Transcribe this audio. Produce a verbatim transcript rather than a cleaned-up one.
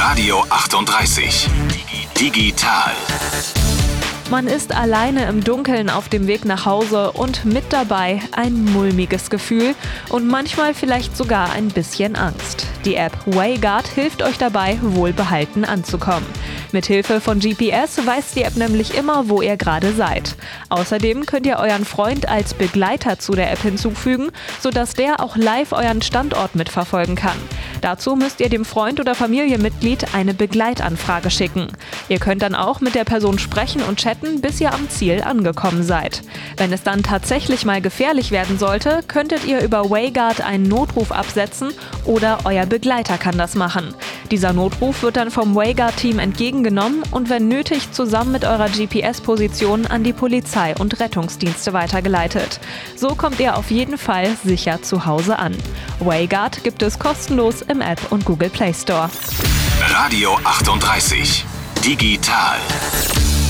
Radio achtunddreißig. Digital. Man ist alleine im Dunkeln auf dem Weg nach Hause und mit dabei ein mulmiges Gefühl und manchmal vielleicht sogar ein bisschen Angst. Die App WayGuard hilft euch dabei, wohlbehalten anzukommen. Mithilfe von G P S weiß die App nämlich immer, wo ihr gerade seid. Außerdem könnt ihr euren Freund als Begleiter zu der App hinzufügen, sodass der auch live euren Standort mitverfolgen kann. Dazu müsst ihr dem Freund oder Familienmitglied eine Begleitanfrage schicken. Ihr könnt dann auch mit der Person sprechen und chatten, bis ihr am Ziel angekommen seid. Wenn es dann tatsächlich mal gefährlich werden sollte, könntet ihr über WayGuard einen Notruf absetzen oder euer Begleiter kann das machen. Dieser Notruf wird dann vom WayGuard-Team entgegengenommen und wenn nötig zusammen mit eurer G P S-Position an die Polizei und Rettungsdienste weitergeleitet. So kommt ihr auf jeden Fall sicher zu Hause an. WayGuard gibt es kostenlos im App und Google Play Store. Radio achtunddreißig. Digital.